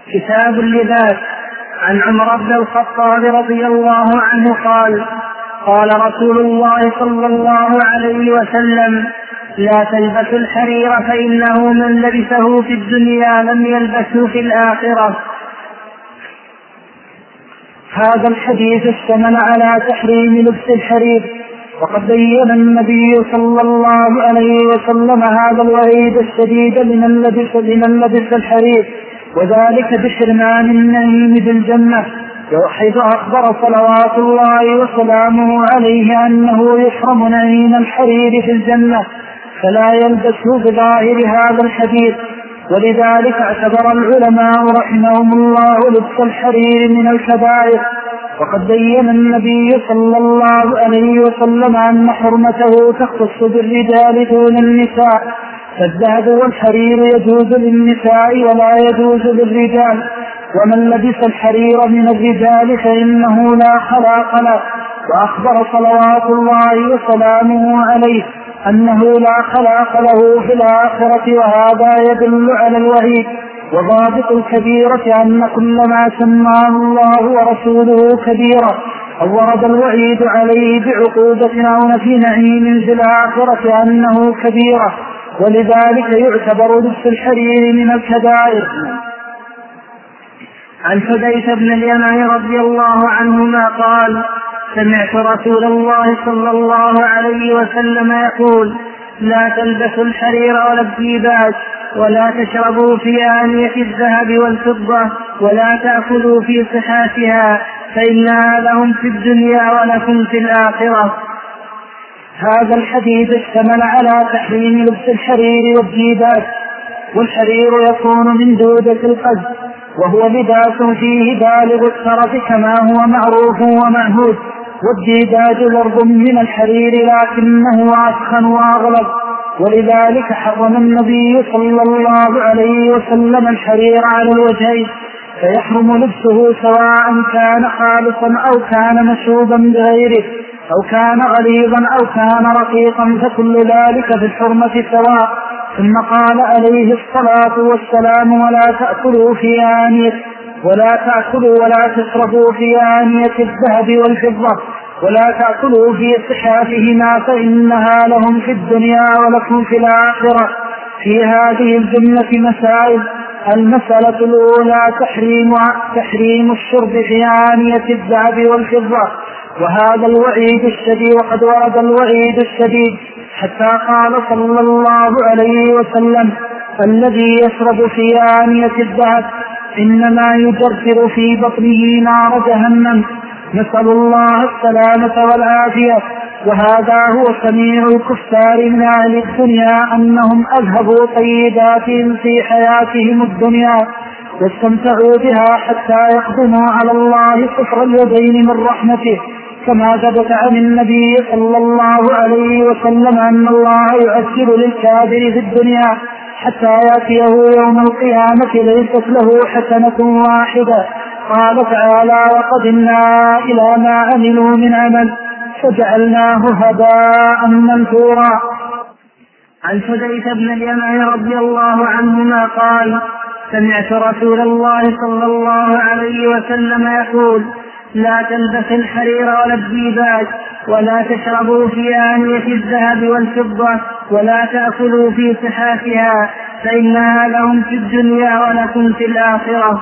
كتاب اللباس. عن عمر بن الخطاب رضي الله عنه قال: قال رسول الله صلى الله عليه وسلم: لا تلبسوا الحرير فإنه من لبسه في الدنيا لم يلبسه في الآخرة. هذا الحديث اشتمل على تحريم لبس الحرير، وقد بين النبي صلى الله عليه وسلم هذا الوعيد الشديد لمن لبس الحرير، وذلك بحرمان النعيم بالجنة، حيث أخبر صلوات الله وسلامه عليه أنه يحرم نعيم الحرير في الجنة، فلا يلبسه بظاهر هذا الحديث. ولذلك اعتبر العلماء رحمهم الله لبس الحرير من الكبائر، وقد بين النبي صلى الله عليه وسلم أن حرمته تختص بالرجال دون النساء، فالذهب والحرير يجوز للنساء ولا يجوز للرجال، ومن لبس الحرير من الرجال فإنه لا خلاق له. وأخبر صلوات الله وسلامه عليه أنه لا خلاق له في الآخرة، وهذا يدل على الوعيد. وضابط الكبيرة أن كل ما سماه الله ورسوله كبيرة أو ورد الوعيد عليه بعقوبة أو في نعيم في الآخرة أنه كبيرة، ولذلك يعتبر لبس الحرير من الكبائر. عن حذيفة بن اليمان رضي الله عنهما قال: سمعت رسول الله صلى الله عليه وسلم يقول: لا تلبسوا الحرير ولا الديباج، ولا تشربوا في آنية الذهب والفضة، ولا تأكلوا في صحافها، فإنها لهم في الدنيا ولكم في الآخرة. هذا الحديث اشتمل على تحريم لبس الحرير والديباج. والحرير يكون من دودة القز، وهو لباس فيه بالغ الترف كما هو معروف ومعهود، والديباج ضرب من الحرير لكنه أسخن وأغلظ، ولذلك حرم النبي صلى الله عليه وسلم الحرير على الوجهين، فيحرم لبسه سواء كان خالصا أو كان مشوبا بغيره، أو كان غليظا أو كان رقيقا، فكل ذلك في الحرمة سواء. ثم قال عليه الصلاة والسلام: ولا تأكلوا في آنية، ولا تأكلوا ولا تشربوا في آنية الذهب والفضة، ولا تأكلوا في صحافهما، فإنها لهم في الدنيا ولكم في الآخرة. في هذه الجملة مسائل. المسألة الأولى تحريم الشرب في آنية الذهب والفضة، وهذا الوعيد الشديد، وقد ورد الوعيد الشديد حتى قال صلى الله عليه وسلم: الذي يشرب في آنية الذهب إنما يجرجر في بطنه نار جهنم، نسأل الله السلامة والعافية. وهذا هو سميع الكفار من أهل الدنيا، أنهم أذهبوا طيباتهم في حياتهم الدنيا واستمتعوا بها حتى يقدموا على الله كفر اليدين من رحمته، كما ثبت عن النبي صلى الله عليه وسلم أن الله يعجل للكافر في الدنيا حتى يأتيه يوم القيامة ليست له حسنة واحدة. قال تعالى: وقدمنا إلى ما عملوا من عمل فجعلناه هباء منثورا. عن حذيفة بن اليمان رضي الله عنهما قال: سمعت رسول الله صلى الله عليه وسلم يقول: لا تلبس الحرير ولا الديباج، ولا تشربوا في آنية الذهب والفضة، ولا تأكلوا في صحافها، فإنها لهم في الدنيا ولكم في الآخرة.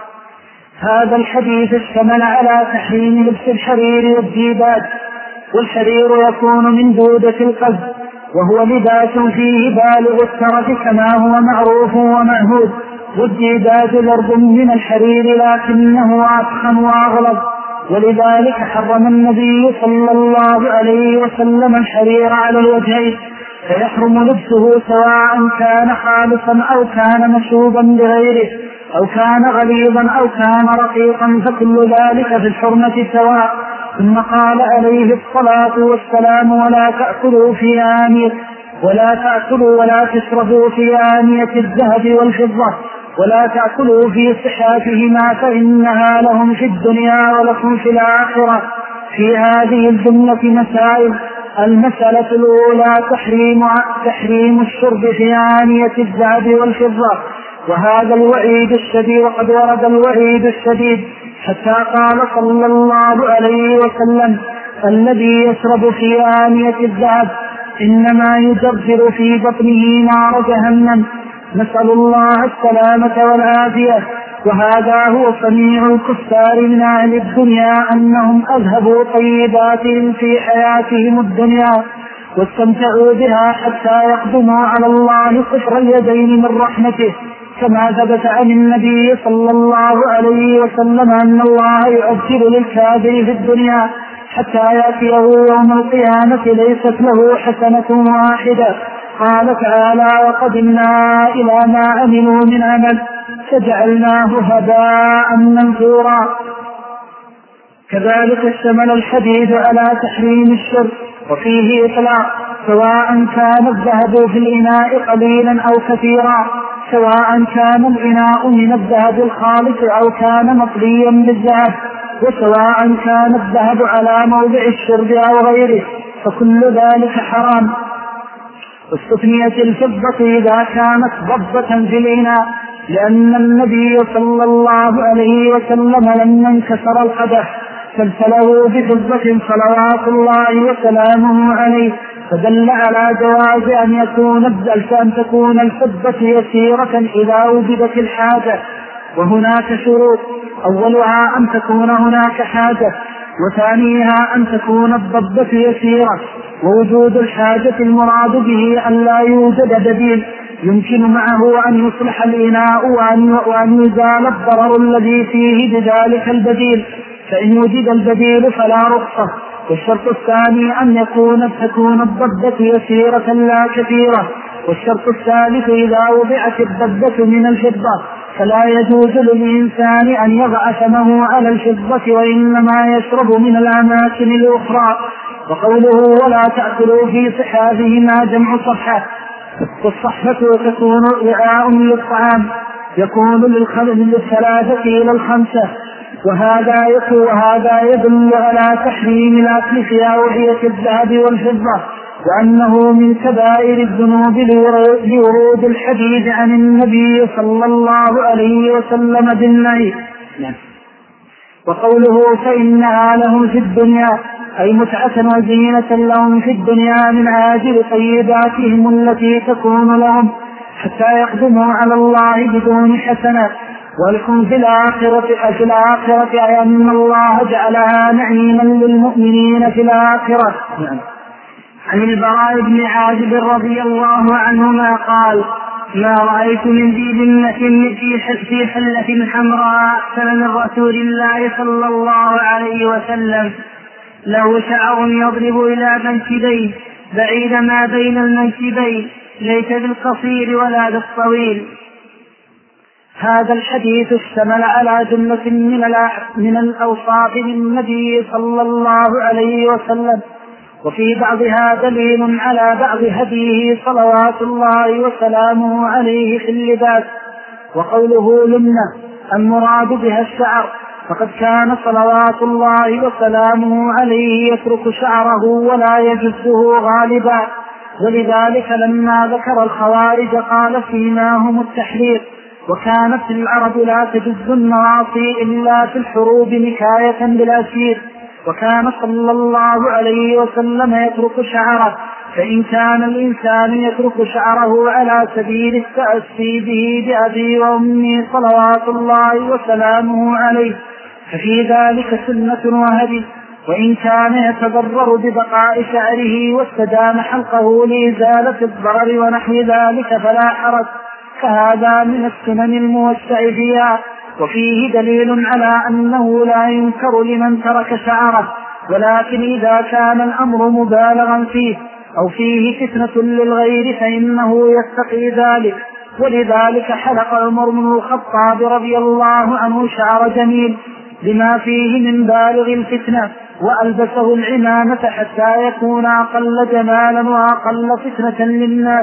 هذا الحديث اشتمل على تحريم لبس الحرير والديباج. والحرير يكون من دودة القز، وهو لباس فيه بالغ الترف كما هو معروف ومعهود، والديباج ضرب من الحرير لكنه أسخن وأغلظ، ولذلك حرم النبي صلى الله عليه وسلم الحرير على الوجهين، فيحرم لبسه سواء كان خالصا أو كان مشوبا بغيره، أو كان غليظا أو كان رقيقا، فكل ذلك في الحرمة سواء. ثم قال عليه الصلاة والسلام: ولا تأكلوا في آنية، ولا تأكلوا ولا تشربوا في آنية الذهب والفضة، ولا تأكلوا في صحافهما، فإنها لهم في الدنيا ولكم في الآخرة. في هذه الجملة مسائل. المسألة الأولى تحريم الشرب في آنية الذهب والفضة، وهذا الوعيد الشديد، وقد ورد الوعيد الشديد حتى قال صلى الله عليه وسلم: الذي يشرب في آنية الذهب إنما يجرجر في بطنه نار جهنم، نسأل الله السلامة والعافية. وهذا هو صنيع الكفار من أهل الدنيا، أنهم أذهبوا طيباتهم في حياتهم الدنيا واستمتعوا بها حتى يقدموا على الله كفر اليدين من رحمته، كما ثبت عن النبي صلى الله عليه وسلم أن الله يؤجل للكافر في الدنيا حتى يأتيه يوم القيامة ليست له حسنة واحدة. قال تعالى: وقدمنا إلى ما عملوا من عمل فجعلناه هباء منثورا. كذلك اشتمل الحديث على تحريم الشرك، وفيه إطلاق، سواء كان الذهب في الإناء قليلا أو كثيرا، سواء كان الإناء من الذهب الخالص أو كان مطليا بالذهب، وسواء كان الذهب على موضع الشرب أو غيره، فكل ذلك حرام. واستثنيت الفضة إذا كانت ضبة في الإناء، لأن النبي صلى الله عليه وسلم لما انكسر القدح سلسله بفضة صلوات الله وسلامه عليه، فدل على جواز أن تكون الفضة يسيرة إذا وجدت الحاجة. وهناك شروط: أولها أن تكون هناك حاجة، وثانيها أن تكون الضبة يسيرة، ووجود الحاجة المراد به أن لا يوجد بديل يمكن معه أن يصلح الإناء وأن يزال الضرر الذي فيه بذلك البديل، فإن وجد البديل فلا رخصة. والشرط الثاني أن تكون الضبة يسيرة لا كثيرة. والشرط الثالث: إذا وضعت الضبة من الفضة فلا يجوز للإنسان أن يضع فمه على الفضة، وإنما يشرب من الأماكن الأخرى. وقوله: ولا تأكلوا في صحافهما، جمع صحة، والصحة تكون وعاء للطعام يكون للثلاثة إلى الخمسة. وهذا يدل على تحريم الأكل في أوعية الذهب والفضة، وأنه من كبائر الذنوب لورود الحديث عن النبي صلى الله عليه وسلم بالنهي. وقوله: فإنها لهم في الدنيا، أي متعة وزينة لهم في الدنيا من عاجل طيباتهم التي تكون لهم حتى يقدموا على الله بدون حسنة. ولكم في الآخرة أي أن الله جعلها نعيما للمؤمنين في الآخرة. عن البراء بن عازب رضي الله عنهما قال: ما رأيت من ذي بنة في حلة حمراء أحسن من رسول الله صلى الله عليه وسلم، له شعر يضرب إلى منكبيه بعيد ما بين المنكبين، ليس بالقصير ولا بالطويل. هذا الحديث اشتمل على جملة من الأوصاف للنبي صلى الله عليه وسلم، وفي بعضها دليل على بعض هديه صلوات الله وسلامه عليه في اللباس. وقوله لمنة المراد بها الشعر، فقد كان صلوات الله وسلامه عليه يترك شعره ولا يجزه غالبا، ولذلك لما ذكر الخوارج قال: فيماهم التحرير. وكانت العرب لا تجز النواصي إلا في الحروب نكاية بالأسير. وكان صلى الله عليه وسلم يترك شعره، فإن كان الإنسان يترك شعره على سبيل التأسي به بأبي وأمي صلوات الله وسلامه عليه ففي ذلك سنة وهدي، وإن كان يتضرر ببقاء شعره واستدام حلقه لإزالة الضرر ونحو ذلك فلا حرج، فهذا من السنن الموسع فيها. وفيه دليل على أنه لا ينكر لمن ترك شعره، ولكن إذا كان الأمر مبالغا فيه أو فيه فتنة للغير فإنه يتقي ذلك. ولذلك حلق عمر بن الخطاب رضي الله عنه شعر جميل لما فيه من بالغ الفتنة، وألبسه العمامة حتى يكون أقل جمالا وأقل فتنة للناس.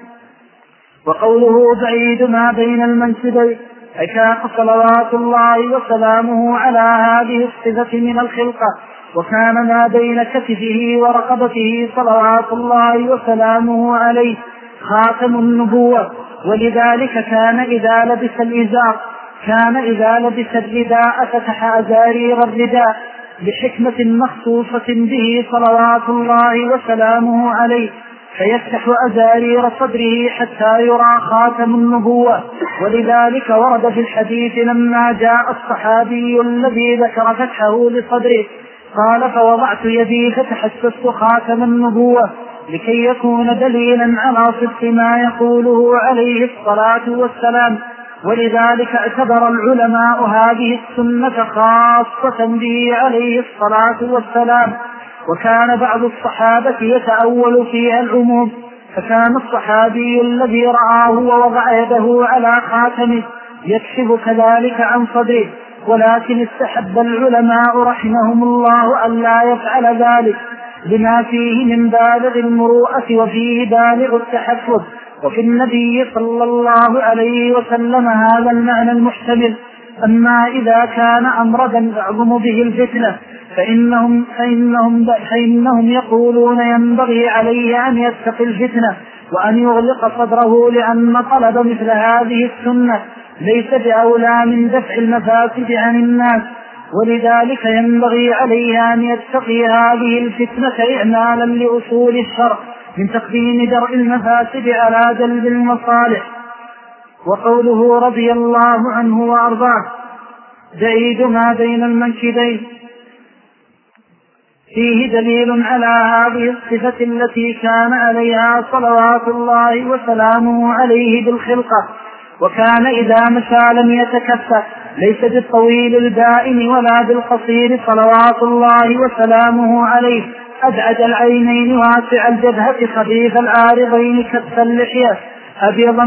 وقوله بعيد ما بين المنكبين، أكان صلوات الله وسلامه على هذه الصفة من الخلقة، وكان ما بين كتفه ورقبته صلوات الله وسلامه عليه خاتم النبوة. ولذلك كان إذا لبس الإزار إذا لبس الرداء فتح أزارير الرداء بحكمة مخصوصة به صلوات الله وسلامه عليه، فيفتح أزارير صدره حتى يرى خاتم النبوة. ولذلك ورد في الحديث لما جاء الصحابي الذي ذكر فتحه لصدره قال: فوضعت يدي فتحسست خاتم النبوة، لكي يكون دليلا على صدق ما يقوله عليه الصلاة والسلام. ولذلك اعتبر العلماء هذه السنة خاصة به عليه الصلاة والسلام. وكان بعض الصحابة يتأول فيها العموم، فكان الصحابي الذي رآه ووضع يده على خاتمه يكشف كذلك عن صدره، ولكن استحب العلماء رحمهم الله أن لا يفعل ذلك لما فيه من بالغ المروءة وفيه بالغ التحفظ. وفي النبي صلى الله عليه وسلم هذا المعنى المحتمل. أما إذا كان أمرا يعظم به الفتنة فإنهم يقولون ينبغي عليه أن يتقي الفتنة وأن يغلق صدره، لأن طلب مثل هذه السنة ليس بأولى من دفع المفاسد عن الناس. ولذلك ينبغي عليه أن يتقي هذه الفتنة إعمالا لأصول الشرع من تقديم درء المفاسد على جلب المصالح. وقوله رضي الله عنه وأرضاه بعيد ما بين المنكبين فيه دليل على هذه الصفة التي كان عليها صلوات الله وسلامه عليه بالخلقة. وكان إذا مشى لم يتكفى، ليس بالطويل البائن ولا بالقصير صلوات الله وسلامه عليه، أبعد العينين واسع الجبهة خفيف العارضين كف اللحية، أبيض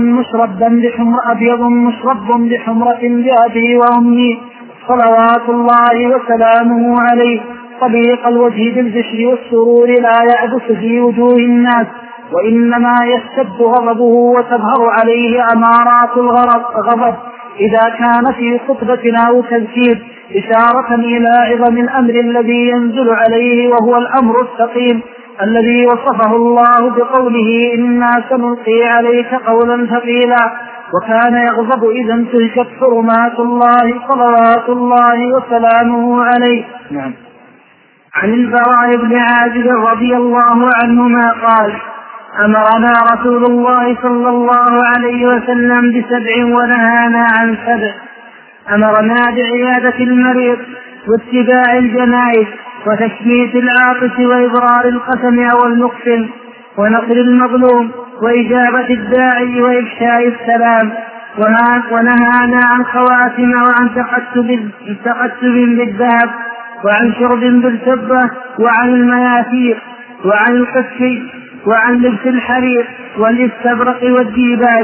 مشرب بحمرة بأبي وأمي صلوات الله وسلامه عليه، طليق الوجه بالبشر والسرور لا يعبث في وجوه الناس، وإنما يشتد غضبه وتظهر عليه أمارات الغضب إذا كان في خطبة أو تذكير، إشارة إلى عظم الأمر الذي ينزل عليه، وهو الأمر الثقيل الذي وصفه الله بقوله إنا سنلقي عليك قولا ثقيلا. وكان يغضب إذا انتهكت حرمات الله صلوات الله وسلامه عليه. نعم. عن البراء بن عازب رضي الله عنهما قال: أمرنا رسول الله صلى الله عليه وسلم ب7 ونهانا عن 7. أمرنا بعيادة المريض واتباع الجنائز وتشميت العاطس وإبرار القسم أو المقسم ونصر المظلوم وإجابة الداعي وإفشاء السلام. ونهانا عن خواتم وعن تقتب بالذهب وعن شرب بالفضة وعن المياثير وعن القسف وعن لبس الحرير والاستبرق والديباج.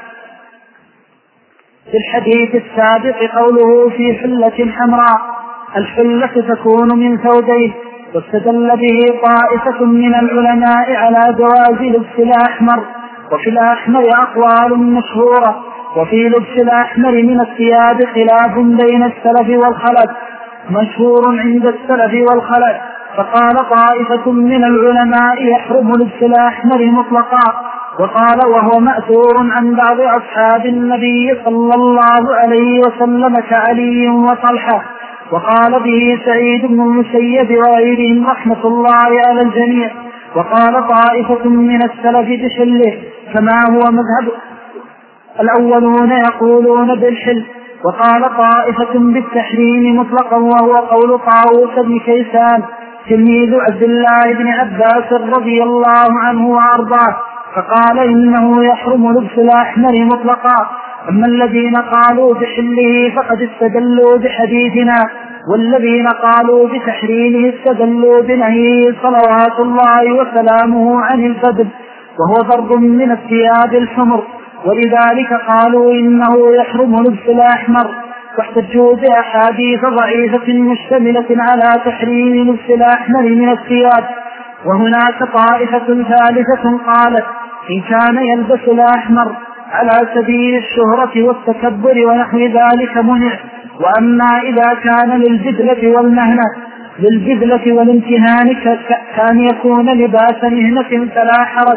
في الحديث السابق قوله في حلة حمراء، الحلة تكون من ثوبين، واستدل به طائفة من العلماء على جواز لبس الأحمر. وفي الأحمر أقوال مشهورة، وفي لبس الأحمر من الثياب خلاف بين السلف والخلف، مشهور عند السلف والخلف. فقال طائفة من العلماء يحرم لبس الأحمر مطلقا، وقال وهو مأثور عن بعض أصحاب النبي صلى الله عليه وسلم كعلي وطلحة، وقال به سعيد بن المسيب وغيرهم رحمة الله على الجميع. وقال طائفة من السلف بحله كما هو مذهب الأولون يقولون بالحل. وقال طائفة بالتحريم مطلقا، وهو قول طاووس بن كيسان تلميذ عبد الله بن عباس رضي الله عنه وأرضاه، فقال إنه يحرم لبس الأحمر مطلقا. أما الذين قالوا بحله فقد استدلوا بحديثنا، والذين قالوا بتحريمه استدلوا بنهيه صلوات الله وسلامه عن الفدل، وهو ضرب من الثياب الحمر، ولذلك قالوا إنه يحرم لبس الأحمر، واحتجوا بأحاديث ضعيفة مشتملة على تحريم لبس الأحمر من الثياب. وهناك طائفة ثالثة قالت إن كان يلبس الأحمر على سبيل الشهرة والتكبر ونحو ذلك منع. وأما إذا كان للبذلة والمهنة للبذلة والامتهان كان يكون لباس مهنة فلا حرج،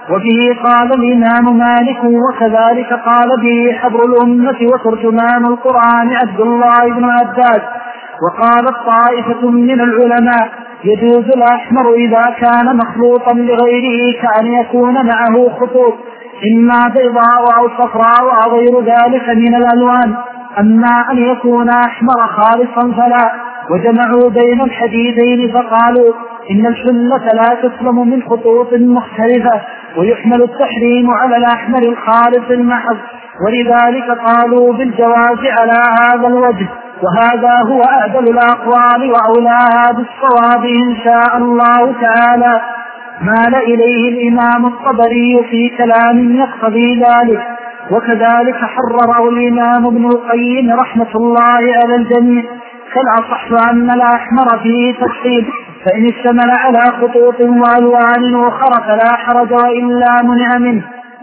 وبه قال الإمام مالك، وكذلك قال به حبر الأمة وترجمان القرآن عبد الله بن عباس. وقالت طائفة من العلماء يجوز الأحمر إذا كان مخلوطا لغيره، كأن يكون معه خطوط إما بيضاء أو صفراء أو غير ذلك من الألوان، أما أن يكون أحمر خالصا فلا. وجمعوا بين الحديثين فقالوا إن الحلة لا تسلم من خطوط مختلفة، ويحمل التحريم على الأحمر الخالص المحض، ولذلك قالوا بالجواز على هذا الوجه. وهذا هو أعدل الأقوال وأولاها بالصواب إن شاء الله تعالى. مال إليه الإمام الطبري في كلام يقتضي ذلك، وكذلك حرره الإمام ابن القيم رحمة الله على الجميع. فالأصح أن الأحمر فيه تفصيل، فإن اشتمل على خطوط وألوان أخرى فلا حرج وإلا منع منه.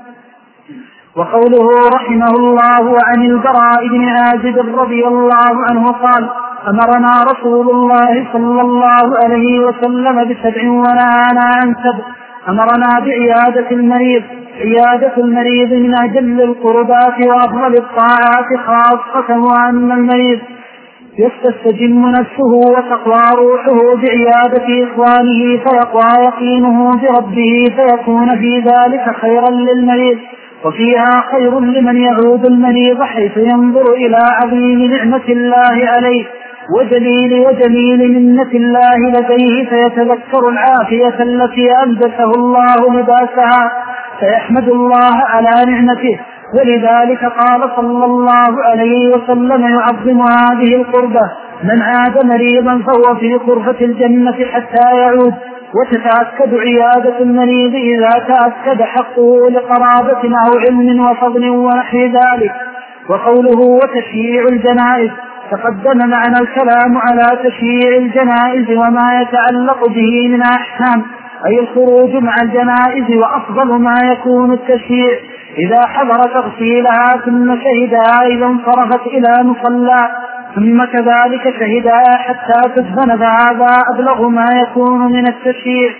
وقوله رحمه الله عن البراء بن عازب رضي الله عنه قال: أمرنا رسول الله صلى الله عليه وسلم ب7 ونهانا عن 7. أمرنا بعيادة المريض. عيادة المريض من أجل القربات وأفضل الطاعات خاصة، وأن المريض يستجم نفسه وتقوى روحه بعيادة إخوانه فيقوى يقينه بربه، فيكون في ذلك خيرا للمريض، وفيها خير لمن يعود المريض حيث ينظر إلى عظيم نعمة الله عليه وجميل منة الله لديه، فيتذكر العافية التي ألبسه الله لباسها، فيحمد الله على نعمته. ولذلك قال صلى الله عليه وسلم: يعظم هذه القربة من عاد مريضا فهو في قرفة الجنة حتى يعود. وتتأكد عيادة المريض إذا تأكد حقه لقرابة أو علم وفضل ونحو ذلك. وقوله وتشييع الجنائز، تقدم معنا الكلام على تشييع الجنائز وما يتعلق به من أحكام، أي الخروج مع الجنائز. وأفضل ما يكون التشييع إذا حضر تغسيلها ثم شهدها إذا انصرفت إلى مصلى، ثم كذلك شهدها حتى تدفن، فهذا أبلغ ما يكون من التشييع.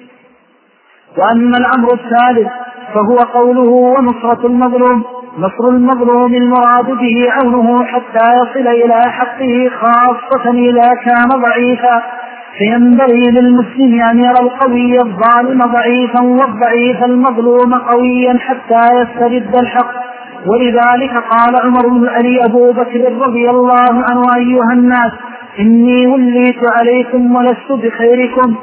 وأما الأمر الثالث فهو قوله ونصرة المظلوم. نصر المظلوم المراد به عونه حتى يصل إلى حقه، خاصة إذا كان ضعيفا، فينبغي للمسلم أن يرى القوي الظالم ضعيفا والضعيف المظلوم قويا حتى يسترد الحق. ولذلك قال عمر بن علي أبو بكر رضي الله عنه: أيها الناس، إني وليت عليكم ولست بخيركم،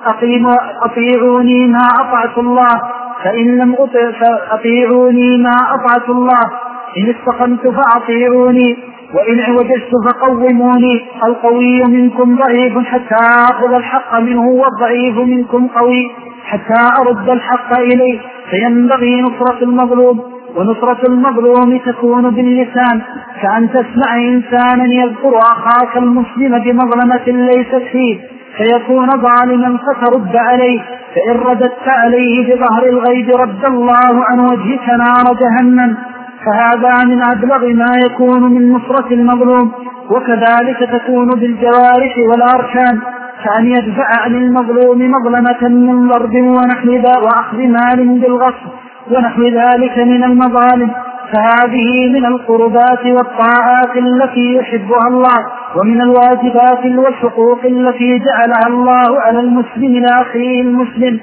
أطيعوني ما أطعت الله، فإن لم أطع فأطيعوني ما أطعت الله، إن استقمت فأطيعوني، وإن عوججت فقوموني. القوي منكم ضعيف حتى أخذ الحق منه، والضعيف منكم قوي حتى أرد الحق إليه، فينبغي نصرة المظلوم. ونصرة المظلوم تكون باللسان، كأن تسمع إنسانا يذكر أخاك المسلم بمظلمة ليست فيه فيكون ظالما فترد عليه، فإن رددت عليه بظهر الغيب رد الله عن وجهك نار جهنم. فهذا من أبلغ ما يكون من نصرة المظلوم. وكذلك تكون بالجوارح والأركان، كأن يدفع عن المظلوم مظلمة من ضرب ونحو ذا وأخذ مال بالغصب ونحو ذلك من المظالم. فهذه من القربات والطاعات التي يحبها الله، ومن الواجبات والحقوق التي جعلها الله على المسلم لأخيه المسلم.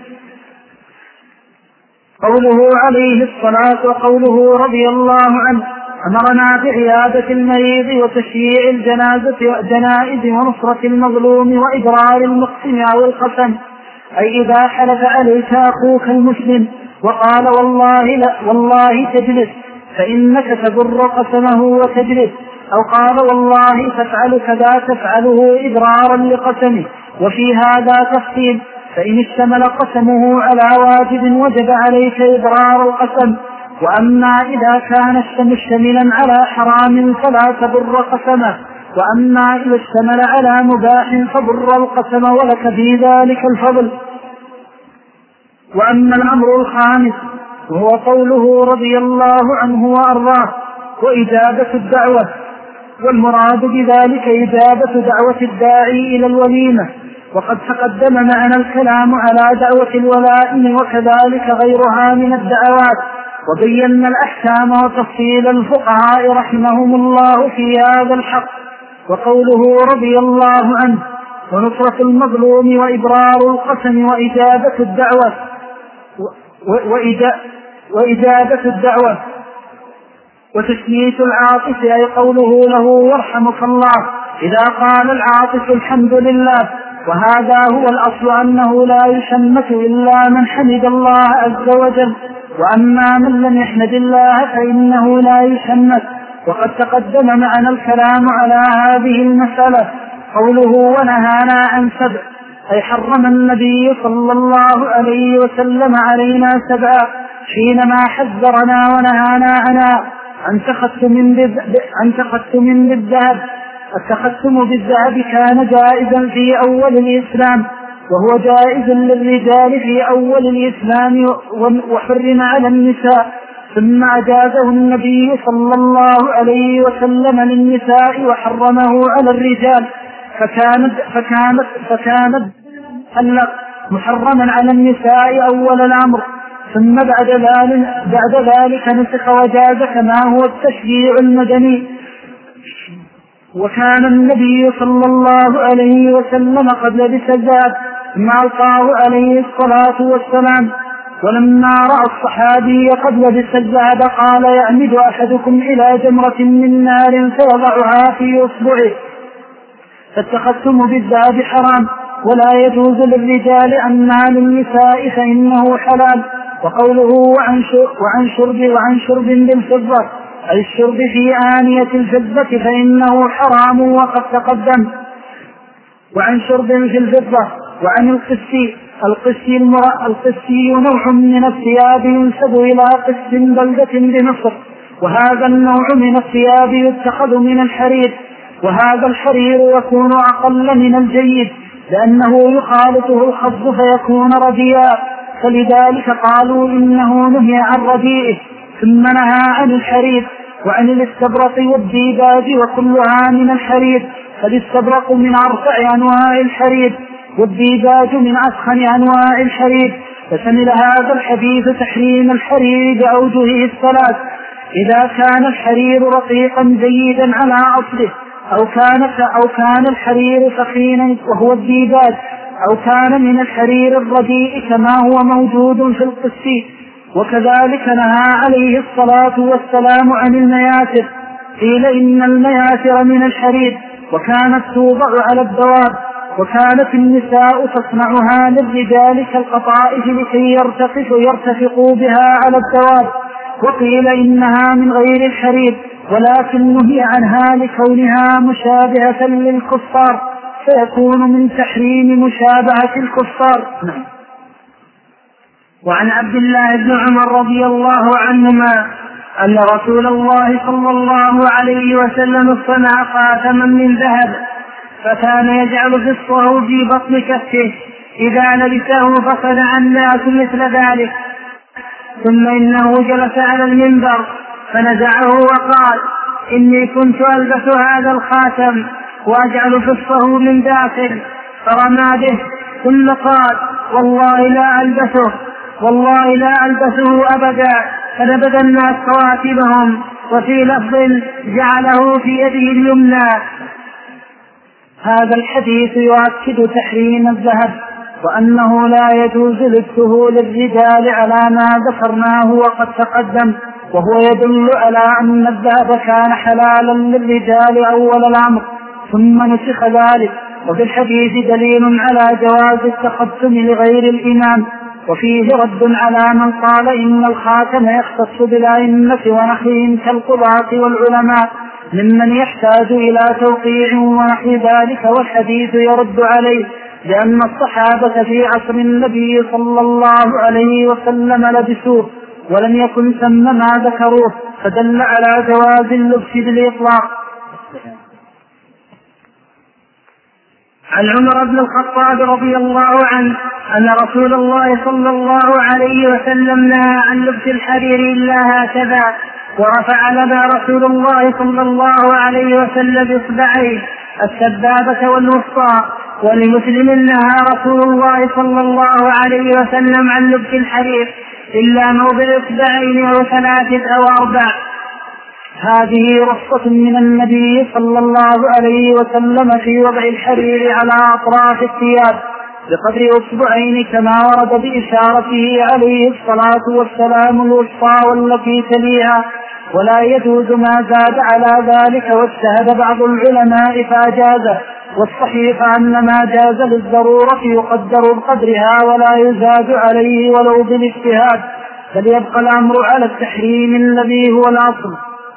قوله عليه الصلاة وقوله رضي الله عنه: أمرنا بعيادة المريض وتشييع الجنائز ونصرة المظلوم وإبرار المقسم أو القسم، أي إذا حلف عليك أخوك المسلم وقال والله تجلس، فإنك تبر قسمه وتجلس، أو قال والله تفعل كذا تفعله إبرارا لقسمه. وفي هذا تفصيل، فإن اشتمل قسمه على واجب وجب عليك إبرار القسم، وأما إذا كان مشتملا على حرام فلا تبر قسمه، وأما إذا اشتمل على مباح فبر القسم ولك في ذلك الفضل. وأما الأمر الخامس وهو قوله رضي الله عنه وأرضاه: وإجابة الدعوة. والمراد بذلك إجابة دعوة الداعي إلى الوليمة، وقد تقدم معنا الكلام على دعوة الولائم وكذلك غيرها من الدعوات، وبينا الأحكام وتفصيل الفقهاء رحمهم الله في هذا الحق. وقوله رضي الله عنه: ونصرة المظلوم وإبرار القسم وإجابة الدعوة وتشميت العاطف، أي قوله له وارحمك الله إذا قال العاطف الحمد لله. وهذا هو الأصل، أنه لا يشمت إلا من حمد الله عز وجل، وأما من لم يحمد الله فإنه لا يشمت. وقد تقدم معنا الكلام على هذه المسألة. قوله ونهانا عن 7، أي حرم النبي صلى الله عليه وسلم علينا 7 حينما حذرنا ونهانا عنها عن تختم بالذهب. التختم بالذهب كان جائزا في أول الإسلام، وهو جائز للرجال في أول الإسلام وحرم على النساء، ثم أجازه النبي صلى الله عليه وسلم للنساء وحرمه على الرجال، فكانت محرما على النساء أول الأمر، ثم بعد ذلك نسخ وجاز كما هو التشريع المدني. وكان النبي صلى الله عليه وسلم قد لبس الذهب ثم ألقاه عليه الصلاة والسلام. ولما رأى الصحابي قد لبس الذهب قال: يعمد أحدكم إلى جمرة من نار فيضعها في أصبعه. فالتختم بالذهب حرام، ولا يجوز للرجال، أما للنساء فإنه حلال. وقوله وعن شرب بالفضة، أي الشرب في آنية الفضة، فإنه حرام وقد تقدم. وعن شرب في الفضة. وعن القسي نوع من الثياب ينسب إلى قس بلدة بمصر، وهذا النوع من الثياب يتخذ من الحرير، وهذا الحرير يكون أقل من الجيد لأنه يخالطه الخز فيكون رديئا، فلذلك قالوا إنه نهي عن رديئه، ثم نهى عن الحرير. وعن الاستبرق والديباج وكلها من الحرير، فالاستبرق من أرفع أنواع الحرير، والديباج من أسخن أنواع الحرير. فشمل هذا الحديث تحريم الحرير بأوجهه الثلاث: إذا كان الحرير رقيقا جيدا على أصله، أو كان الحرير ثخينا وهو الديباج، أو كان من الحرير الرديء كما هو موجود في القسي. وكذلك نهى عليه الصلاة والسلام عن المياسر، قيل إن المياسر من الحرير وكانت توضع على الدواب، وكانت النساء تصنعها للرجال كالقطائف لكي يرتفقوا بها على الدواب. وقيل إنها من غير الحرير، ولكن نهي عنها لكونها مشابهة للكفار، فيكون من تحريم مشابهة الكفار. وعن عبد الله بن عمر رضي الله عنهما أن رسول الله صلى الله عليه وسلم صنع خاتما من ذهب، فكان يجعل فصه في بطن كفه، إذا لبسه فصنع الناس مثل ذلك. ثم إنه جلس على المنبر فنزعه وقال: إني كنت ألبس هذا الخاتم وأجعل فصه من داخل، فرمى به، ثم قال: والله لا ألبسه أبدا، فنبذ الناس خواتمهم. وفي لفظ: جعله في يده اليمنى. هذا الحديث يؤكد تحريم الذهب، وأنه لا يجوز لبسه للرجال على ما ذكرناه وقد تقدم، وهو يدل على أن الذهب كان حلالا للرجال أول الأمر ثم نسخ ذلك. وفي الحديث دليل على جواز التقدم لغير الإمام، وفيه رد على من قال إن الخاتم يختص بالأئمة ونحوهم كالقضاة والعلماء ممن يحتاج إلى توقيع ونحو ذلك، والحديث يرد عليه، لأن الصحابة في عصر النبي صلى الله عليه وسلم لبسوه ولم يكن ثم ما ذكروه، فدل على جواز اللبس بالإطلاق. عن عمر بن الخطاب رضي الله عنه أن رسول الله صلى الله عليه وسلم نهى عن لبس الحرير إلا هكذا، ورفع لنا رسول الله صلى الله عليه وسلم بإصبعيه السبابة والوسطى، ولمسلم نهى رسول الله صلى الله عليه وسلم عن لبس الحرير إلا موضع إصبعين أو 3 أو 4. هذه رخصة من النبي صلى الله عليه وسلم في وضع الحرير على أطراف الثياب بقدر أصبعين كما ورد بإشارته عليه الصلاة والسلام الوسطى والتي تليها، ولا يجوز ما زاد على ذلك، واجتهد بعض العلماء فأجازه، والصحيح أن ما جاز للضرورة يقدر بقدرها ولا يزاد عليه ولو بالاجتهاد، بل يبقى الأمر على التحريم الذي هو الأصل.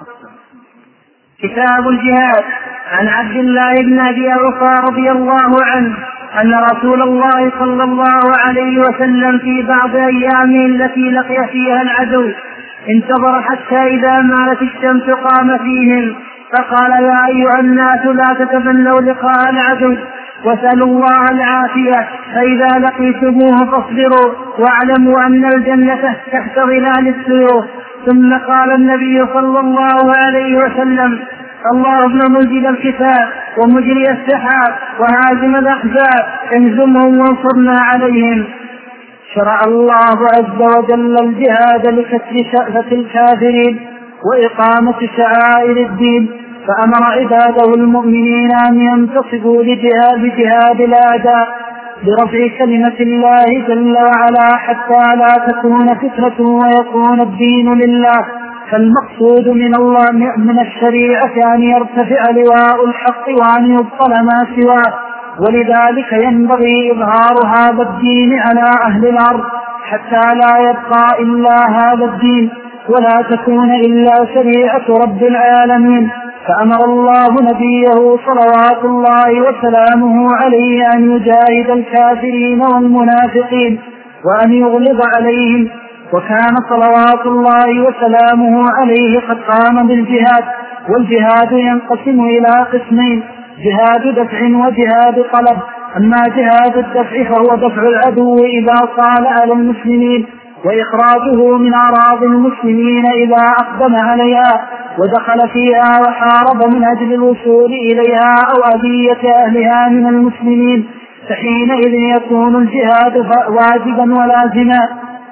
كتاب الجهاد. عن عبد الله بن أبي أوفى رضي الله عنه أن رسول الله صلى الله عليه وسلم في بعض أيامه التي لقي فيها العدو انتظر حتى إذا مالت الشمس قام فيهم فقال: يا أيها الناس لا تتمنوا لقاء العدو واسألوا الله العافية، فإذا لقيتموه فاصبروا واعلموا أن الجنة تحت ظلال السيوف. ثم قال النبي صلى الله عليه وسلم: اللهم منزل الكتاب ومجري السحاب وهازم الأحزاب انزمهم وانصرنا عليهم. شرع الله عز وجل الجهاد لكسر شأفة الكافرين وإقامة شعائر الدين، فأمر عباده المؤمنين أن ينتصبوا لجهاد الأعداء برفع كلمة الله جل وعلا حتى لا تكون فتنة ويكون الدين لله. فالمقصود من الشريعة أن يرتفع لواء الحق وأن يبطل ما سواه، ولذلك ينبغي إظهار هذا الدين على أهل الأرض حتى لا يبقى إلا هذا الدين ولا تكون إلا شريعة رب العالمين. فأمر الله نبيه صلوات الله وسلامه عليه أن يجاهد الكافرين والمنافقين وأن يغلظ عليهم، وكان صلوات الله وسلامه عليه قد قام بالجهاد. والجهاد ينقسم إلى قسمين: جهاد دفع وجهاد طلب. أما جهاد الدفع فهو دفع العدو إذا صال على المسلمين وإخراجه من أراضي المسلمين إذا أقدم عليها ودخل فيها وحارب من أجل الوصول إليها أو أذية أهلها من المسلمين، فحينئذ يكون الجهاد واجبا ولازما.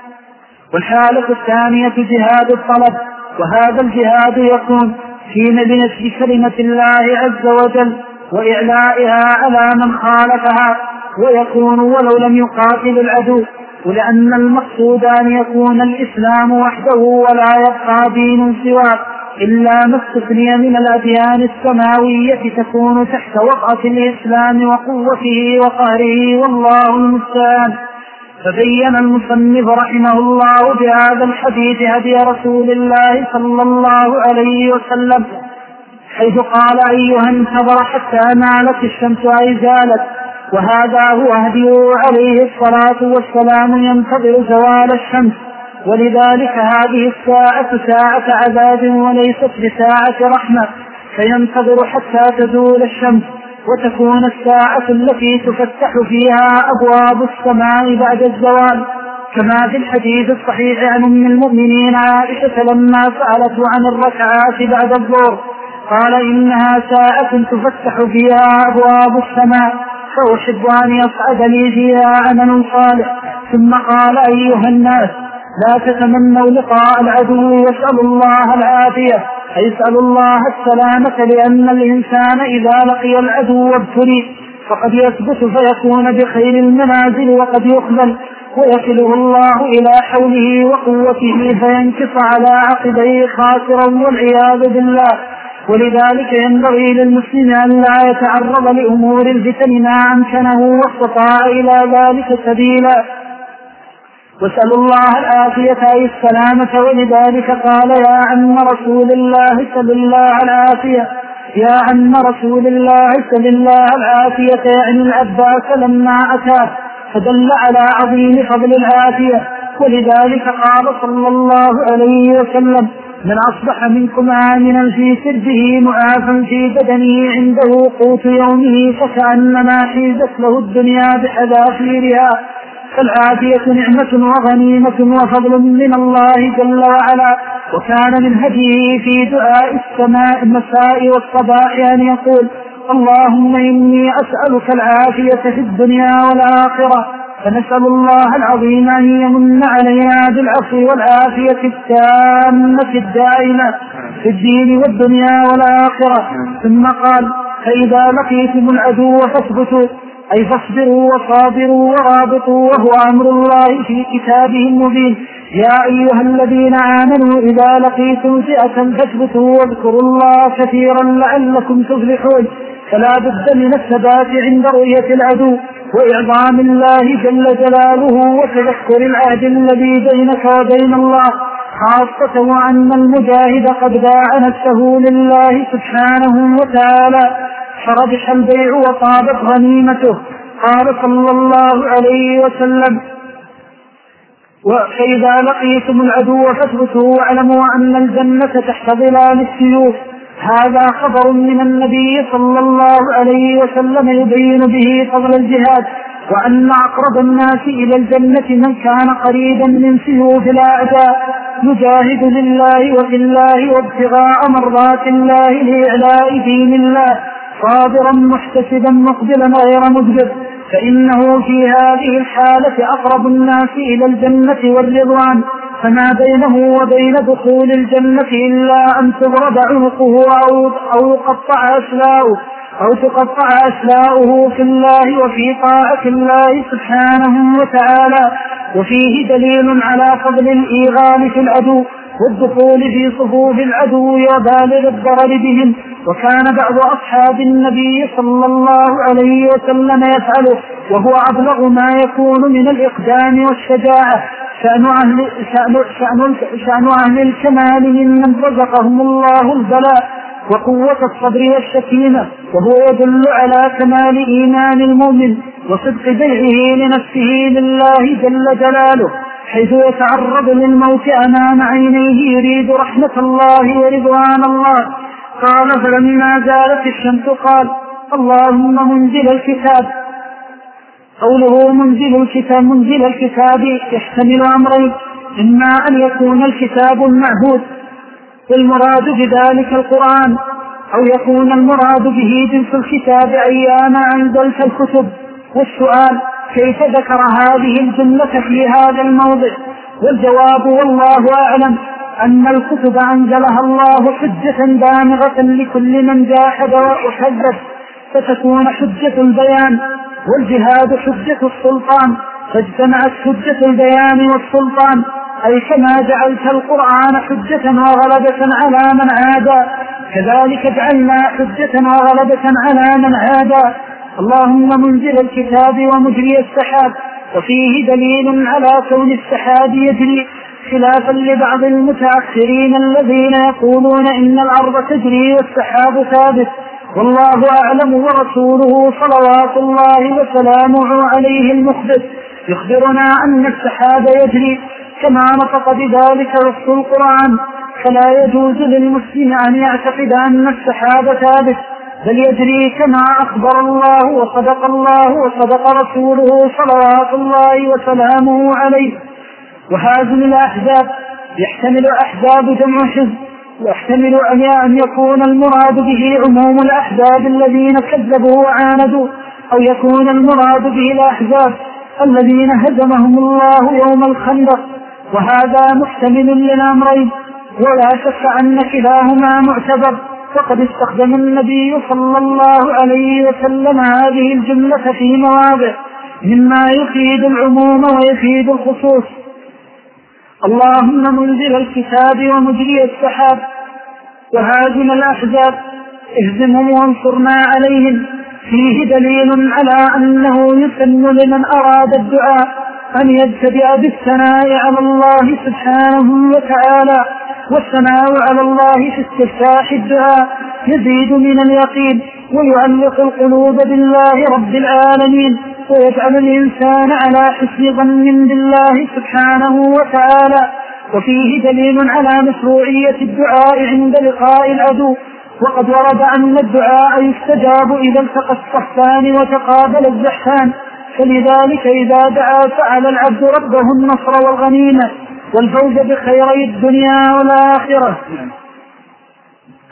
والحالة الثانية جهاد الطلب، وهذا الجهاد يكون حين بنشر كلمة الله عز وجل وإعلائها على من خالفها، ويكون ولو لم يقاتل العدو، ولأن المقصود أن يكون الإسلام وحده ولا يبقى دين سواه إلا ما استثني من الأديان السماوية تكون تحت وطأة الإسلام وقوته وقهره، والله المستعان. فبين المصنف رحمه الله بهذا الحديث هدي رسول الله صلى الله عليه وسلم، حيث قال: أيها انتظر حتى مالت الشمس أي زالت، وهذا هو هديه عليه الصلاة والسلام ينتظر زوال الشمس، ولذلك هذه الساعة ساعة عذاب وليست بساعة رحمة، فينتظر حتى تزول الشمس وتكون الساعة التي تفتح فيها أبواب السماء بعد الزوال، كما في الحديث الصحيح عن أم المؤمنين عائشة لما سألته عن الركعات بعد الظهر قال: إنها ساعة تفتح فيها أبواب السماء فأحب أن يصعد لي فيها عمل صالح. ثم قال: أيها الناس لا تتمنوا لقاء العدو واسألوا الله العافية، أي اسألوا الله السلامة، لأن الإنسان إذا لقي العدو وابتلي فقد يثبت فيكون بخير المنازل وقد يخذل ويكله الله إلى حوله وقوته فينكص على عقبيه خاسرا والعياذ بالله. ولذلك ينبغي للمسلم أن لا يتعرض لأمور الفتن ما أمكنه واستطاع إلى ذلك سبيلا، واسألوا الله العافية أي السلامة. ولذلك قال: يا عم رسول الله سل الله العافية، يا عم رسول الله سل الله العافية، يعني العباس لما أتاه، فدل على عظيم فضل العافية. ولذلك قال صلى الله عليه وسلم: من أصبح منكم آمنا في سربه معافا في بدنه عنده قوت يومه فكأنما حيزت له الدنيا بحذافيرها. فالعافية نعمة وغنيمة وفضل من الله جل وعلا. وكان من هديه في دعاء السماء المساء والصباح أن يقول: اللهم إني أسألك العافية في الدنيا والآخرة، فنسأل الله العظيم أن يمن علينا بالعفو والعافية التامة الدائمة في الدين والدنيا والآخرة. ثم قال: فإذا لقيتم العدو فاثبتوا، أي فاصبروا وصابروا ورابطوا، وهو أمر الله في كتابه المبين. يا أيها الذين آمنوا إذا لقيتم فئة فاثبتوا واذكروا الله كثيرا لعلكم تفلحون. فلا بد من الثبات عند رؤية العدو وإعظام الله جل جلاله وتذكر العهد الذي بينك وبين الله، خاصة وأن المجاهد قد باع نفسه لله سبحانه وتعالى فربح البيع وطابت غنيمته. قال صلى الله عليه وسلم: فإذا لقيتم العدو فاثبتوا واعلموا أن الجنة تحت ظلال السيوف. هذا خبر من النبي صلى الله عليه وسلم يبين به فضل الجهاد، وأن أقرب الناس إلى الجنة من كان قريبا من سيوف الأعداء يجاهد لله وفي الله وابتغاء مرضات الله لإعلاء دين الله، صابرا محتسبا مقبلا غير مجبر، فإنه في هذه الحالة أقرب الناس إلى الجنة والرضوان، فما بينه وبين دخول الجنة إلا أن تضرب عنقه أو تقطع أسلاؤه في الله وفي طاعة الله سبحانه وتعالى. وفيه دليل على فضل الإيغال في العدو والدخول في صفوف العدو وبالغ الضرر بهم. وكان بعض أصحاب النبي صلى الله عليه وسلم يفعله، وهو أبلغ ما يكون من الإقدام والشجاعة. شأن أهل الكمال ممن رزقهم الله البلاء وقوة الصبر والشكيمة، وهو يدل على كمال إيمان المؤمن وصدق بيعه لنفسه لله جل جلاله، حيث يتعرض للموت أمام عينيه يريد رحمة الله ورضوان الله. قال: فلما زالت الشمس قال: اللهم منزل الكتاب. قوله منزل الكتاب يحتمل أمرين: إما أن يكون الكتاب المعهود والمراد بذلك القرآن، أو يكون المراد به جنس الكتاب أيام أنزلت الكتب. والسؤال: كيف ذكر هذه الجملة في هذا الموضع؟ والجواب والله أعلم أن الكتب أنزلها الله حجة دامغة لكل من جاحد وكذب، فتكون حجة البيان، والجهاد حجة السلطان، فاجتمعت حجة البيان والسلطان، أي كما جعلت القرآن حجة وغلبة على من عادى كذلك جعلنا حجة وغلبة على من عادى. اللهم منزل الكتاب ومجري السحاب. وفيه دليل على كون السحاب يجري، خلافا لبعض المتأخرين الذين يقولون إن الأرض تجري والسحاب ثابت. والله أعلم، ورسوله صلوات الله وسلامه عليه المخبر يخبرنا أن السحاب يجري كما نطق بذلك نص القرآن. فلا يجوز للمسلم أن يعتقد أن السحاب ثابت، بل يجري كما أخبر الله وصدق رسوله صلوات الله وسلامه عليه. وهذه الأحزاب يحتمل أحزاب جمع حزب، ويحتمل أن يكون المراد به عموم الأحزاب الذين كذبوا وعاندوا، أو يكون المراد به الأحزاب الذين هزمهم الله يوم الخندق، وهذا محتمل للأمرين، ولا شك أن كلاهما معتبر. فقد استخدم النبي صلى الله عليه وسلم هذه الجملة في مواضع مما يفيد العموم ويفيد الخصوص. اللهم منزل الكتاب ومجري السحاب وهازم الأحزاب اهزمهم وانصرنا عليهم. فيه دليل على أنه يسن لمن أراد الدعاء أن يبتدئ بالثناء على الله سبحانه وتعالى، والثناء على الله في استفتاح الدعاء يزيد من اليقين ويعلق القلوب بالله رب العالمين، ويجعل الإنسان على حسن ظن بالله سبحانه وتعالى. وفيه دليل على مشروعية الدعاء عند لقاء العدو، وقد ورد أن الدعاء يستجاب إذا التقى الصفان وتقابل الزحفان، فلذلك إذا دعا فعل العبد ربه النصر والغنيمة والفوز بخيري الدنيا والآخرة.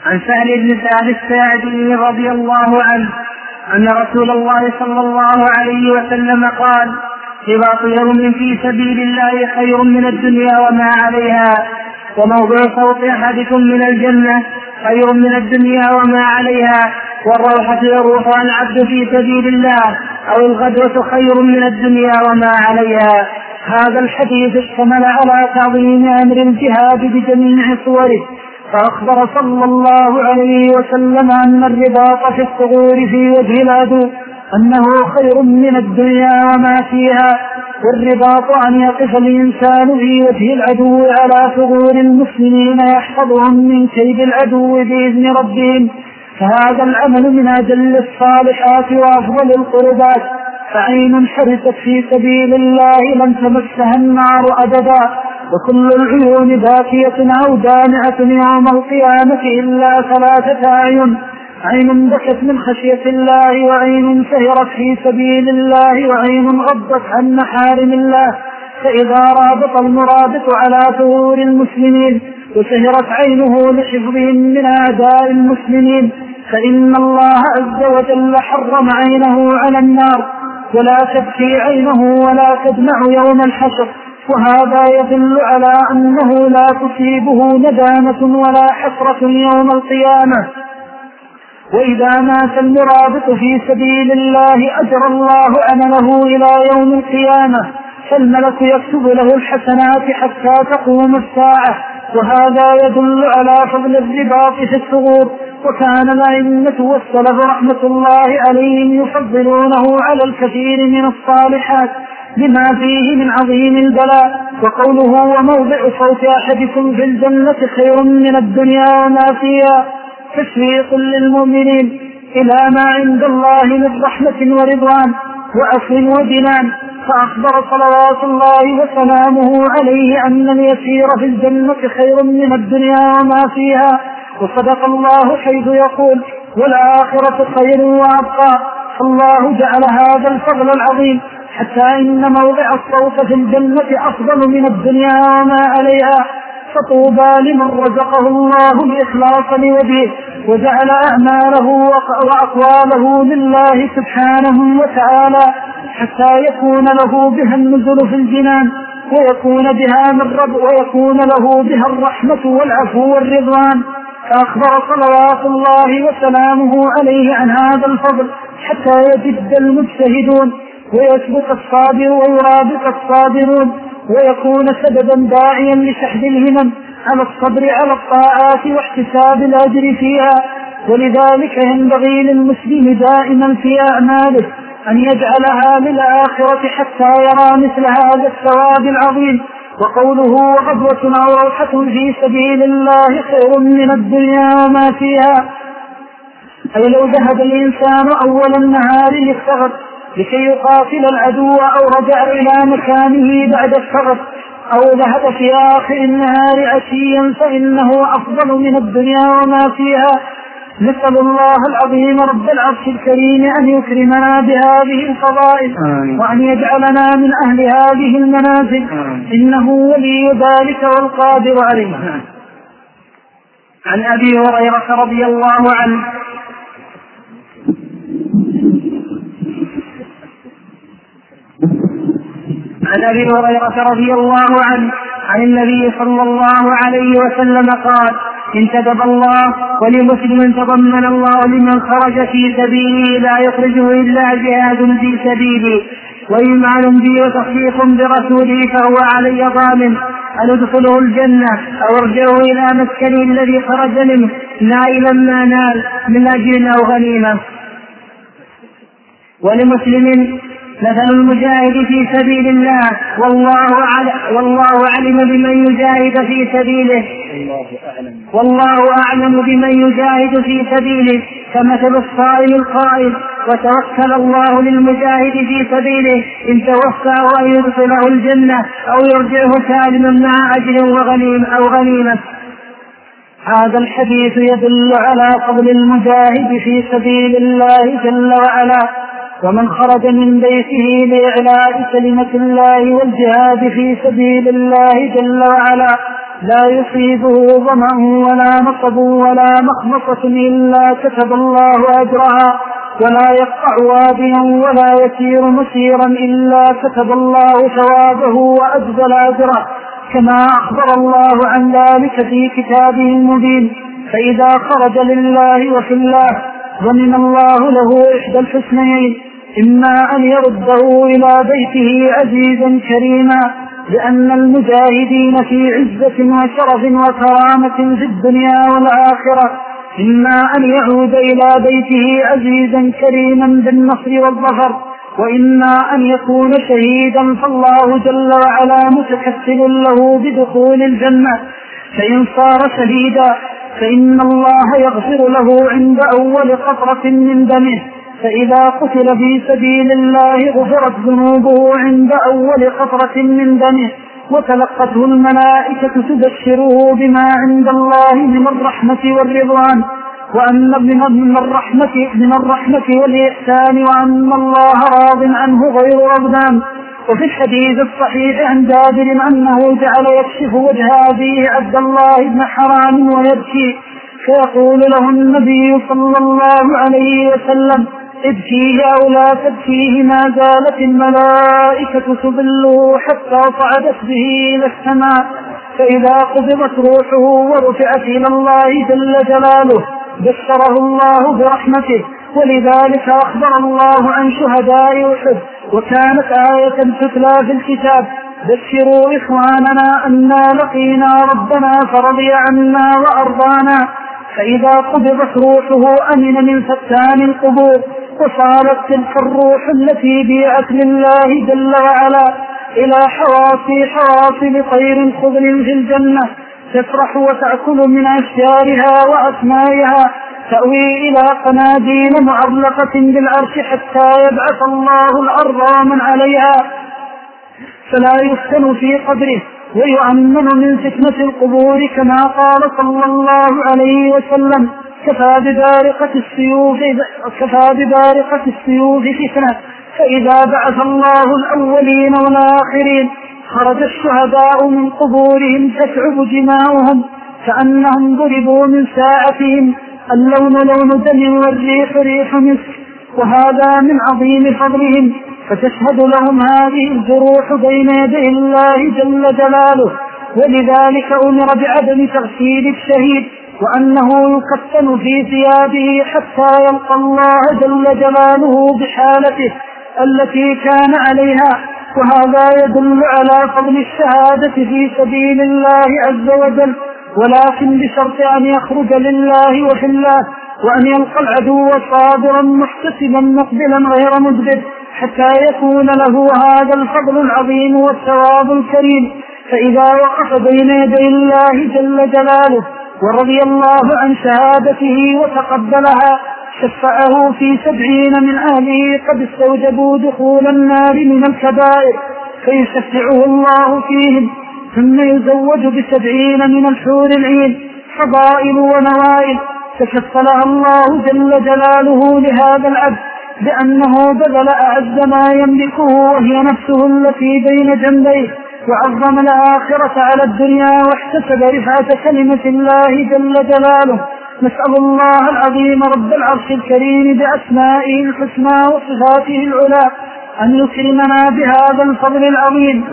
عن سهل بن سعد الساعدي رضي الله عنه أن رسول الله صلى الله عليه وسلم قال: رباط يوم في سبيل الله خير من الدنيا وما عليها، وموضع صوت أحدكم من الجنة خير من الدنيا وما عليها، والروحة يروحها العبد في سبيل الله أو الغدوة خير من الدنيا وما عليها. هذا الحديث اشتمل على تعظيم أمر الجهاد بجميع صوره، فأخبر صلى الله عليه وسلم أن الرباط في الثغور في وجه العدو أنه خير من الدنيا وما فيها، والرباط أن يقف الإنسان في وجه العدو على ثغور المسلمين يحفظهم من كيد العدو بإذن ربهم، فهذا العمل من أجل الصالحات وأفضل القربات، فعين حرست في سبيل الله لن تمسها النار أبدا، وكل العيون باكية أو دامعة يوم القيامة إلا 3 أعين: عين بكت من خشية الله، وعين سهرت في سبيل الله، وعين غضت عن محارم الله. فإذا رابط المرابط على ثغور المسلمين وسهرت عينه لحفظهم من أعداء المسلمين، فإن الله عز وجل حرم عينه على النار، ولا تبكي عينه ولا تدمع يوم الحشر. وهذا يدل على أنه لا تصيبه ندامة ولا حسرة يوم القيامة. وإذا مات المرابط في سبيل الله أجر الله عمله إلى يوم القيامة، فالملك يكتب له الحسنات حتى تقوم الساعة، وهذا يدل على فضل الرباط في الثغور. وكان الأئمة والسلف رحمة الله عليهم يفضلونه على الكثير من الصالحات لما فيه من عظيم البلاء. وقوله: وموضع صوت أحدكم في الجنة خير من الدنيا وما فيها، تشويق للمؤمنين إلى ما عند الله من رحمة ورضوان وعفو وجنان. فأخبر صلوات الله وسلامه عليه أن اليسير في الجنة خير من الدنيا وما فيها، وصدق الله حيث يقول: والآخرة خير وأبقى. فالله جعل هذا الفضل العظيم حتى إن موضع الصوت في الجنة أفضل من الدنيا وما عليها. فطوبى لمن رزقه الله الإخلاص لوجهه وجعل أعماله وأقواله لله سبحانه وتعالى، حتى يكون له بها النزل في الجنان، ويكون له بها الرحمة والعفو والرضوان. فأخبر صلوات الله وسلامه عليه عن هذا الفضل حتى يجد المجتهدون ويثبت الصابر ويرابط الصابرون، ويكون سببا داعيا لشحذ الهمم على الصبر على الطاعات واحتساب الأجر فيها. ولذلك ينبغي للمسلم دائما في أعماله أن يجعلها للآخرة حتى يرى مثل هذا الثواب العظيم. وقوله: وغدوة أو روحة في سبيل الله خير من الدنيا وما فيها، أي لو ذهب الإنسان أول النهار للثغر لكي يقاتل العدو، أو رجع إلى مكانه بعد الثغر، أو ذهب في آخر النهار عشيا، فإنه أفضل من الدنيا وما فيها. نسأل الله العظيم رب العرش الكريم أن يكرمنا بهذه الفضائل، وأن يجعلنا من أهل هذه المنازل، إنه ولي ذلك والقادر عليه. عن أبي هريرة رضي الله عنه عن النبي صلى الله عليه وسلم قال: انتدب الله ولمسلم تضمن الله لمن خرج في سبيله لا يخرجه إلا جهاد في سبيله وإيمان بي وتصديق برسوله، فهو علي ضامن أن أدخله الجنة أو أرجعه إلى مسكنه الذي خرج منه نائلا ما نال من أجل أو غنيمة. ولمسلم: مثل المجاهد في سبيل الله والله أعلم بمن يجاهد في سبيله كمثل الصائم القائل: وتوكل الله للمجاهد في سبيله إن توفاه أن يدخله الجنة أو يرجعه سالما مع أجر أو غنيمة. هذا الحديث يدل على فضل المجاهد في سبيل الله جل وعلا، ومن خرج من بيته لإعلاء كلمة الله والجهاد في سبيل الله جل وعلا، لا يصيبه ظمأ ولا نصب ولا مخمصة إلا كتب الله أجرها، ولا يقطع واديا ولا يسير مسيرا إلا كتب الله ثوابه وأجزل أجره، كما أخبر الله عن ذلك في كتابه المبين. فإذا خرج لله وفي الله ضمن الله له إحدى الحسنيين: إما أن يرده إلى بيته عزيزا كريما، لأن المجاهدين في عزة وشرف وكرامة في الدنيا والآخرة، إما أن يعود إلى بيته عزيزا كريما بالنصر والظفر، وإما أن يكون شهيدا فالله جل وعلا متكفل له بدخول الجنة. فإن صار شهيدا فإن الله يغفر له عند أول قطرة من دمه، فإذا قتل في سبيل الله غفرت ذنوبه عند أول قطرة من دمه، وتلقته الملائكة تبشره بما عند الله من الرحمة والرضوان، وأن من الرحمة والإحسان، وأن الله راض عنه غير رضان. وفي الحديث الصحيح عن جابر أنه جعل يكشف وجه أبيه عبد الله بن حرام ويبكي، فيقول له النبي صلى الله عليه وسلم: ابكيه أو لا تبكيه، ما زالت الملائكة تظله حتى صعدت به إلى السماء، فإذا قبضت روحه ورفعت إلى الله جل جلاله بشره الله برحمته. ولذلك أخبر الله عن شهداء أحد، وكانت آية تتلى في الكتاب: بشروا إخواننا أنا لقينا ربنا فرضي عنا وأرضانا. فإذا قبضت روحه أمن من فتان القبور، وصارت تلك الروح التي بيعت لله جل وعلا إلى حواصل طير خضر في الجنة، تفرح وتأكل من أشجارها وأسمائها، تأوي إلى قناديل معلقة بالعرش حتى يبعث الله الأرض من عليها، فلا يفتن في قبره ويؤمن من فتنة القبور، كما قال صلى الله عليه وسلم: كفى ببارقة السيوف فتنة. فإذا بعث الله الأولين والآخرين خرج الشهداء من قبورهم تشعب دماؤهم كأنهم ضربوا من ساعتهم، اللون لون دم والريح ريح مسك، وهذا من عظيم فضلهم، فتشهد لهم هذه الجروح بين يدي الله جل جلاله. ولذلك أمر بعدم تغسيل الشهيد، وأنه يكفن في ثيابه حتى يلقى الله جل جلاله بحالته التي كان عليها، وهذا يدل على فضل الشهادة في سبيل الله عز وجل، ولكن بشرط أن يخرج لله وفي الله، وأن يلقى العدو صابرا محتسبا مقبلا غير مجدد، حتى يكون له هذا الفضل العظيم والثواب الكريم. فإذا وقف بين يدي الله جل جلاله ورضي الله عن شهادته وتقبلها، شفعه في 70 من أهله قد استوجبوا دخول النار من الكبائر، فيشفعه الله فيهم، ثم يزوج ب70 من الحور العين فضائل ونوائل، فشفلها الله جل جلاله لهذا العبد بأنه بذل أعز ما يملكه وهي نفسه التي بين جنبيه، وعظم الآخرة على الدنيا واحتسب رفعة كلمة الله جل جلاله. نسأل الله العظيم رب العرش الكريم بأسمائه الحسنى وصفاته العلى أن يكرمنا بهذا الفضل العظيم.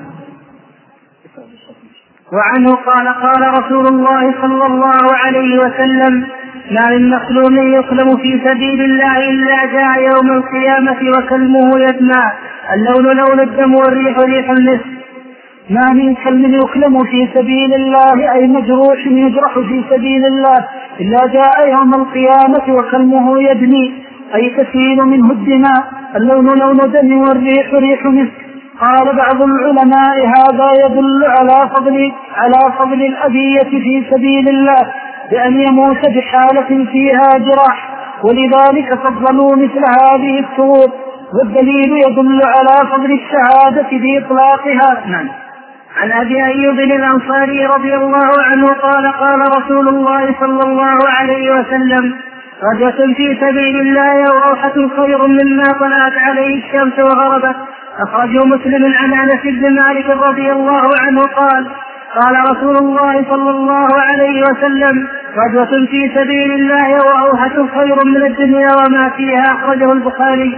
وعنه قال: قال رسول الله صلى الله عليه وسلم: ما من مخلوق يقلم في سبيل الله إلا جاء يوم القيامة وكلمه يدمع، اللون لون الدم والريح ريح المسك. ما من كلم يكلم في سبيل الله أي مجروح يجرح في سبيل الله إلا جاء يوم القيامة وكلمه يدمي أي تسيل منه الدماء، اللون لون دم والريح ريح مسك. قال بعض العلماء: هذا يدل على فضل الأذية في سبيل الله بأن يموت بحالة فيها جراح، ولذلك فضلوا مثل هذه الشروط، والدليل يدل على فضل الشهادة بإطلاقها. عن أبي أيوب الأنصاري رضي الله عنه قال: قال رسول الله صلى الله عليه وسلم: غزوة في سبيل الله وروحة خير مما طلعت عليه الشمس وغربت. أخرجه مسلم عن أنس بن مالك رضي الله عنه قال: قال رسول الله صلى الله عليه وسلم: غزوة في سبيل الله وأوهة خير من الدنيا وما فيها. أخرجه البخاري.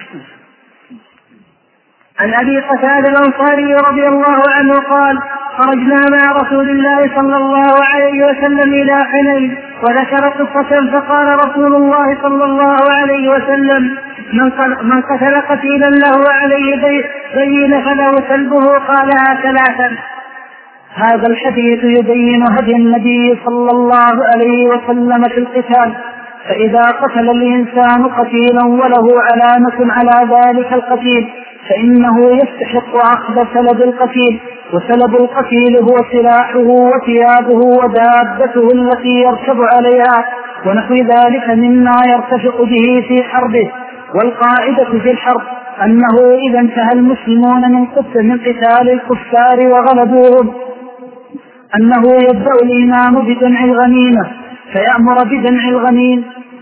عن أبي قتادة الأنصاري رضي الله عنه قال: خرجنا مع رسول الله صلى الله عليه وسلم إلى حنين، وذكر قصة فقال رسول الله صلى الله عليه وسلم: من قتل قتيلا له عليه دين فله سلبه. قالها ثلاثا. هذا الحديث يبين هدي النبي صلى الله عليه وسلم في القتال. فإذا قتل الإنسان قتيلا وله علامة على ذلك القتيل فإنه يستحق أخذ سلب القتيل، وسلب القتيل هو سلاحه وثيابه ودابته التي يركب عليها ونحو ذلك مما يرتفق به في حربه. والقاعدة في الحرب أنه إذا انتهى المسلمون من قتال الكفار وغلبوهم أنه يبدأ الإمام بجمع الغنيمة، فيأمر بجمع الغنيمة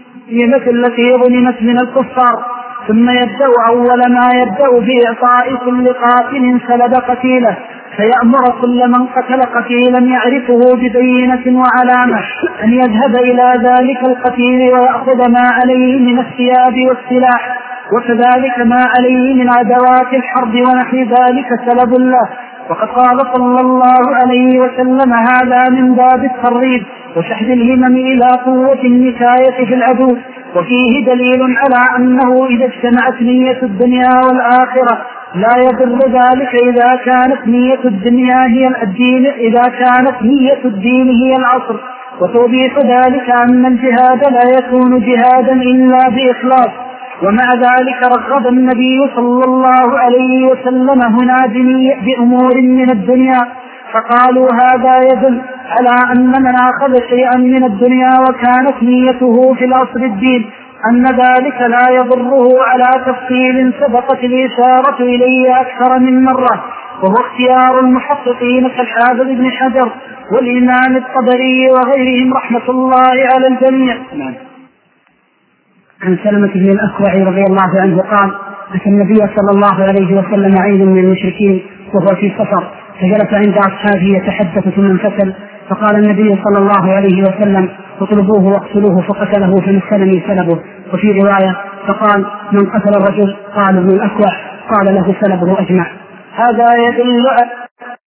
التي غنمت من الكفار، ثم يبدأ أول ما يبدأ بإعطاء كل قاتل سلب قتيله، فيأمر كل من قتل قتيلا يعرفه ببينة وعلامة أن يذهب إلى ذلك القتيل ويأخذ ما عليه من الثياب والسلاح، وكذلك ما عليه من أدوات الحرب ونحو ذلك سلب له. وقد قال صلى الله عليه وسلم: هذا من باب الترغيب وشحذ الهمم إلى قوة النكاية في العدو. وفيه دليل على أنه إذا اجتمعت نية الدنيا والآخرة لا يضر ذلك إذا كانت نية الدنيا هي الدين، إذا كانت نية الدين هي العصر. وتوضيح ذلك أن الجهاد لا يكون جهادا إلا بإخلاص. ومع ذلك رغب النبي صلى الله عليه وسلم هنا بأمور من الدنيا، فقالوا هذا يدل على أن من أخذ شيئا من الدنيا وكانت نيته في الأصل الدين أن ذلك لا يضره على تفصيل سبقت الإشارة إليه أكثر من مرة، وهو اختيار المحققين كالحافظ ابن حجر والإمام الطبري وغيرهم رحمة الله على الجميع. عن سلمة بن الأكوع رضي الله عنه قال: أتى النبي صلى الله عليه وسلم عيد من المشركين وهو في سفر، فجلس عند أصحابه يتحدث ثم انفتل، فقال النبي صلى الله عليه وسلم: اطلبوه واقتلوه فقتله فمثلني سلبه. وفي رواية فقال: من قتل الرجل؟ قال ابن الأكوع: قال له سلبه أجمع. هذا يدل